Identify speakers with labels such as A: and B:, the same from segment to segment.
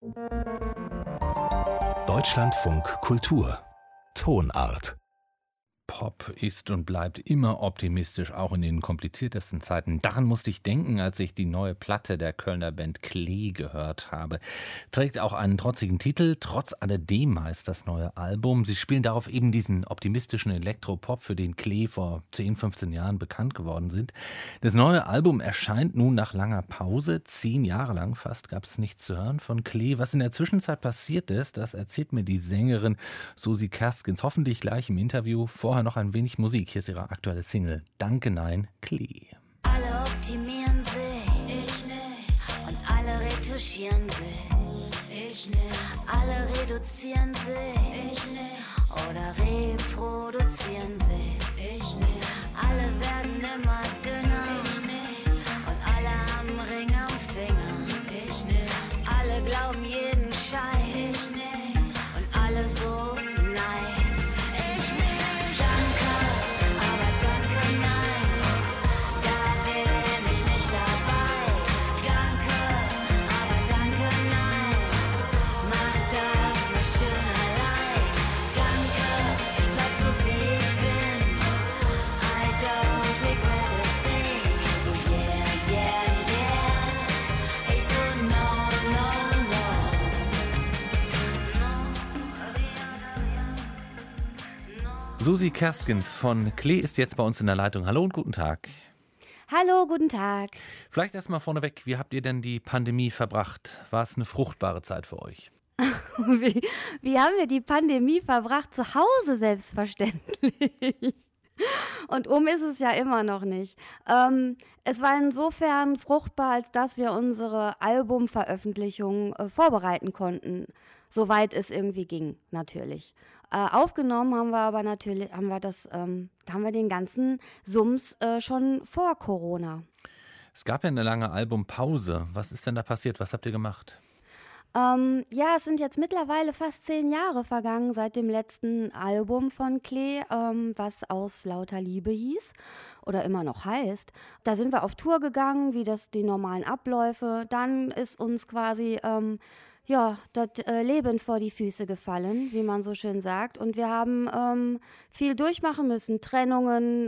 A: Deutschlandfunk Kultur Tonart.
B: Pop ist und bleibt immer optimistisch, auch in den kompliziertesten Zeiten. Daran musste ich denken, als ich die neue Platte der Kölner Band Klee gehört habe. Trägt auch einen trotzigen Titel, trotz alledem heißt das neue Album. Sie spielen darauf eben diesen optimistischen Elektropop, für den Klee vor 10, 15 Jahren bekannt geworden sind. Das neue Album erscheint nun nach langer Pause. 10 Jahre lang fast gab es nichts zu hören von Klee. Was in der Zwischenzeit passiert ist, das erzählt mir die Sängerin Susi Kerskens hoffentlich gleich im Interview. Vorher noch ein wenig Musik. Hier ist ihre aktuelle Single Danke Nein, Klee.
C: Alle optimieren sich, ich nicht. Und alle retuschieren sich, ich nicht. Alle reduzieren sich, ich nicht. Oder reproduzieren sich, ich nicht. Alle werden immer dünner, ich nicht. Und alle haben Ring am Finger, ich nicht. Alle glauben jeden Scheiß, ich nicht. Und alle so
B: Susi Kerskens von Klee ist jetzt bei uns in der Leitung. Hallo und guten Tag.
D: Hallo, guten Tag.
B: Vielleicht erstmal vorneweg, wie habt ihr denn die Pandemie verbracht? War es eine fruchtbare Zeit für euch?
D: Wie haben wir die Pandemie verbracht? Zu Hause selbstverständlich. Und ist es ja immer noch nicht. Es war insofern fruchtbar, als dass wir unsere Albumveröffentlichung vorbereiten konnten, soweit es irgendwie ging, natürlich. Aufgenommen haben wir aber natürlich, haben wir den ganzen Sums schon vor Corona.
B: Es gab ja eine lange Albumpause. Was ist denn da passiert? Was habt ihr gemacht?
D: Ja, es sind jetzt mittlerweile fast 10 Jahre vergangen seit dem letzten Album von Klee, was Aus lauter Liebe hieß oder immer noch heißt. Da sind wir auf Tour gegangen, wie das die normalen Abläufe. Dann ist uns quasi das Leben vor die Füße gefallen, wie man so schön sagt. Und wir haben viel durchmachen müssen, Trennungen,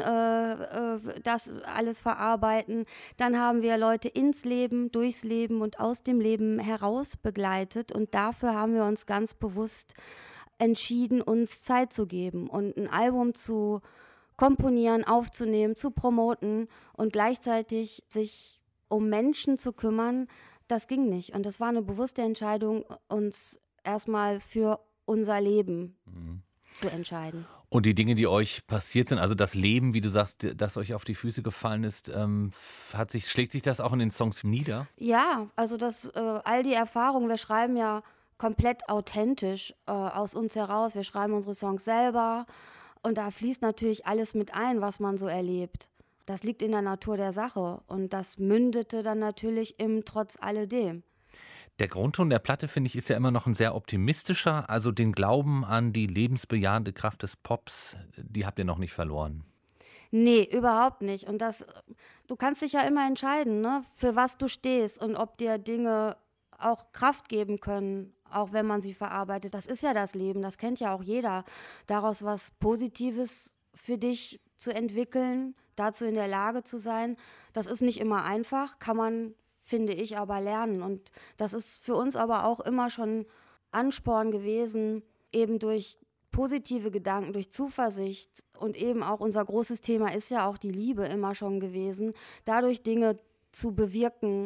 D: das alles verarbeiten. Dann haben wir Leute ins Leben, durchs Leben und aus dem Leben heraus begleitet. Und dafür haben wir uns ganz bewusst entschieden, uns Zeit zu geben und ein Album zu komponieren, aufzunehmen, zu promoten und gleichzeitig sich um Menschen zu kümmern. Das ging nicht. Und das war eine bewusste Entscheidung, uns erstmal für unser Leben zu entscheiden.
B: Und die Dinge, die euch passiert sind, also das Leben, wie du sagst, das euch auf die Füße gefallen ist, schlägt sich das auch in den Songs nieder?
D: Ja, also all die Erfahrungen, wir schreiben ja komplett authentisch aus uns heraus. Wir schreiben unsere Songs selber und da fließt natürlich alles mit ein, was man so erlebt. Das liegt in der Natur der Sache und das mündete dann natürlich im Trotz alledem.
B: Der Grundton der Platte, finde ich, ist ja immer noch ein sehr optimistischer. Also den Glauben an die lebensbejahende Kraft des Pops, die habt ihr noch nicht verloren.
D: Nee, überhaupt nicht. Und du kannst dich ja immer entscheiden, ne, für was du stehst und ob dir Dinge auch Kraft geben können, auch wenn man sie verarbeitet. Das ist ja das Leben, das kennt ja auch jeder. Daraus was Positives für dich zu entwickeln, dazu in der Lage zu sein, das ist nicht immer einfach, kann man, finde ich, aber lernen. Und das ist für uns aber auch immer schon Ansporn gewesen, eben durch positive Gedanken, durch Zuversicht und eben auch unser großes Thema ist ja auch die Liebe immer schon gewesen, dadurch Dinge zu bewirken.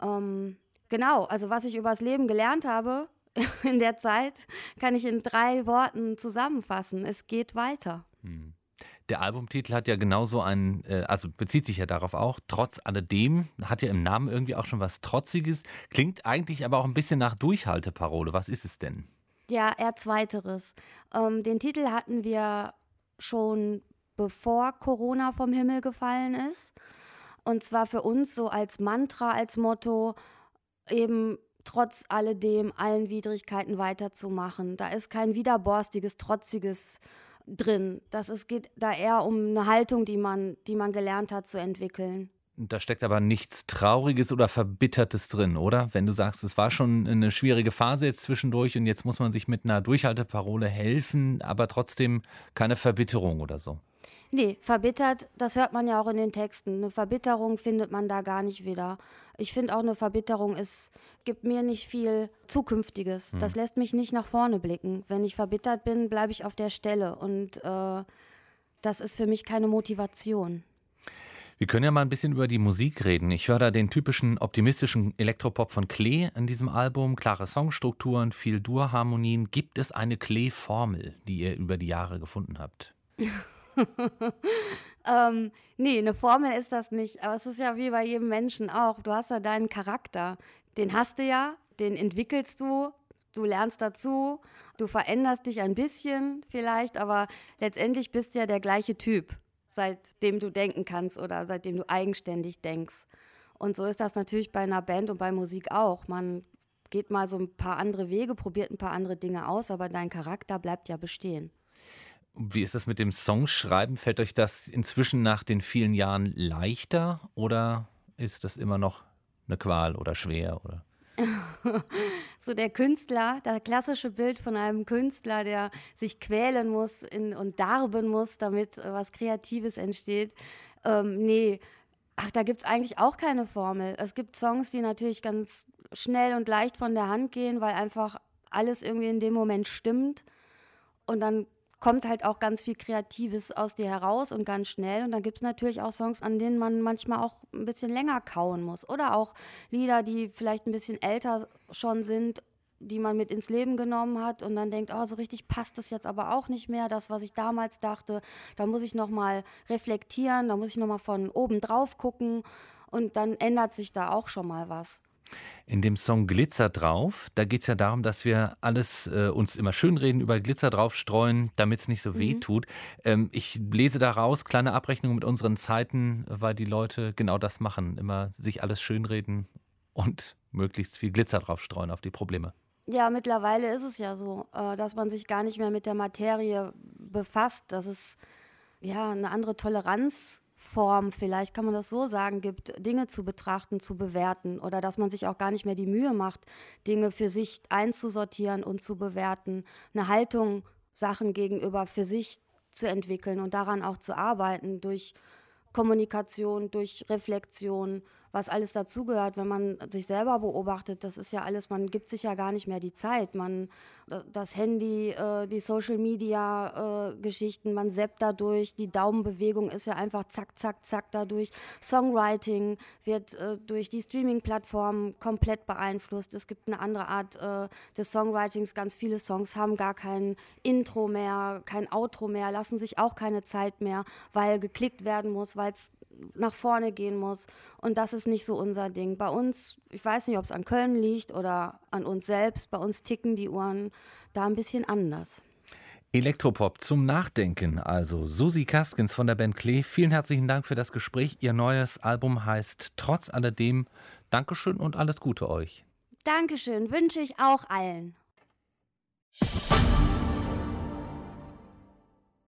D: Genau, also was ich über das Leben gelernt habe in der Zeit, kann ich in 3 Worten zusammenfassen. Es geht weiter.
B: Der Albumtitel hat ja genauso bezieht sich ja darauf auch, trotz alledem, hat ja im Namen irgendwie auch schon was Trotziges, klingt eigentlich aber auch ein bisschen nach Durchhalteparole. Was ist es denn?
D: Ja, eher Zweiteres. Den Titel hatten wir schon bevor Corona vom Himmel gefallen ist. Und zwar für uns so als Mantra, als Motto, eben trotz alledem, allen Widrigkeiten weiterzumachen. Da ist kein widerborstiges, trotziges drin. Geht da eher um eine Haltung, die man gelernt hat zu entwickeln.
B: Da steckt aber nichts Trauriges oder Verbittertes drin, oder? Wenn du sagst, es war schon eine schwierige Phase jetzt zwischendurch und jetzt muss man sich mit einer Durchhalteparole helfen, aber trotzdem keine Verbitterung oder so.
D: Nee, verbittert, das hört man ja auch in den Texten. Eine Verbitterung findet man da gar nicht wieder. Ich finde auch, eine Verbitterung gibt mir nicht viel Zukünftiges. Das lässt mich nicht nach vorne blicken. Wenn ich verbittert bin, bleibe ich auf der Stelle und das ist für mich keine Motivation.
B: Wir können ja mal ein bisschen über die Musik reden. Ich höre da den typischen optimistischen Elektropop von Klee in diesem Album. Klare Songstrukturen, viel Dur-Harmonien. Gibt es eine Klee-Formel, die ihr über die Jahre gefunden habt?
D: Nee, eine Formel ist das nicht. Aber es ist ja wie bei jedem Menschen auch. Du hast ja deinen Charakter. Den hast du ja, den entwickelst du. Du lernst dazu, du veränderst dich ein bisschen vielleicht, aber letztendlich bist du ja der gleiche Typ, seitdem du denken kannst oder seitdem du eigenständig denkst. Und so ist das natürlich bei einer Band und bei Musik auch. Man geht mal so ein paar andere Wege, probiert ein paar andere Dinge aus, aber dein Charakter bleibt ja bestehen.
B: Wie ist das mit dem Songschreiben? Fällt euch das inzwischen nach den vielen Jahren leichter oder ist das immer noch eine Qual oder schwer? Oder?
D: So der Künstler, das klassische Bild von einem Künstler, der sich quälen muss und darben muss, damit was Kreatives entsteht. Nee, da gibt es eigentlich auch keine Formel. Es gibt Songs, die natürlich ganz schnell und leicht von der Hand gehen, weil einfach alles irgendwie in dem Moment stimmt. Und dann kommt halt auch ganz viel Kreatives aus dir heraus und ganz schnell. Und dann gibt es natürlich auch Songs, an denen man manchmal auch ein bisschen länger kauen muss. Oder auch Lieder, die vielleicht ein bisschen älter schon sind, die man mit ins Leben genommen hat und dann denkt, oh, so richtig passt das jetzt aber auch nicht mehr, das, was ich damals dachte. Da muss ich nochmal reflektieren, da muss ich nochmal von oben drauf gucken und dann ändert sich da auch schon mal was.
B: In dem Song Glitzer drauf, da geht es ja darum, dass wir alles uns immer schönreden, über Glitzer drauf streuen, damit es nicht so weh tut. Ich lese daraus, kleine Abrechnung mit unseren Zeiten, weil die Leute genau das machen, immer sich alles schönreden und möglichst viel Glitzer drauf streuen auf die Probleme.
D: Ja, mittlerweile ist es ja so, dass man sich gar nicht mehr mit der Materie befasst, dass es ja eine andere Toleranzform, vielleicht kann man das so sagen, gibt, Dinge zu betrachten, zu bewerten oder dass man sich auch gar nicht mehr die Mühe macht, Dinge für sich einzusortieren und zu bewerten, eine Haltung Sachen gegenüber für sich zu entwickeln und daran auch zu arbeiten durch Kommunikation, durch Reflexion, was alles dazugehört, wenn man sich selber beobachtet, das ist ja alles, man gibt sich ja gar nicht mehr die Zeit. Das Handy, die Social-Media-Geschichten, man zappt dadurch, die Daumenbewegung ist ja einfach zack, zack, zack dadurch. Songwriting wird durch die Streaming-Plattformen komplett beeinflusst. Es gibt eine andere Art des Songwritings. Ganz viele Songs haben gar kein Intro mehr, kein Outro mehr, lassen sich auch keine Zeit mehr, weil geklickt werden muss, weil es nach vorne gehen muss. Und das ist nicht so unser Ding. Bei uns, ich weiß nicht, ob es an Köln liegt oder an uns selbst, bei uns ticken die Uhren da ein bisschen anders.
B: Elektropop zum Nachdenken, also Susi Kaskens von der Band Klee. Vielen herzlichen Dank für das Gespräch. Ihr neues Album heißt Trotz alledem. Dankeschön und alles Gute euch.
D: Dankeschön, wünsche ich auch allen.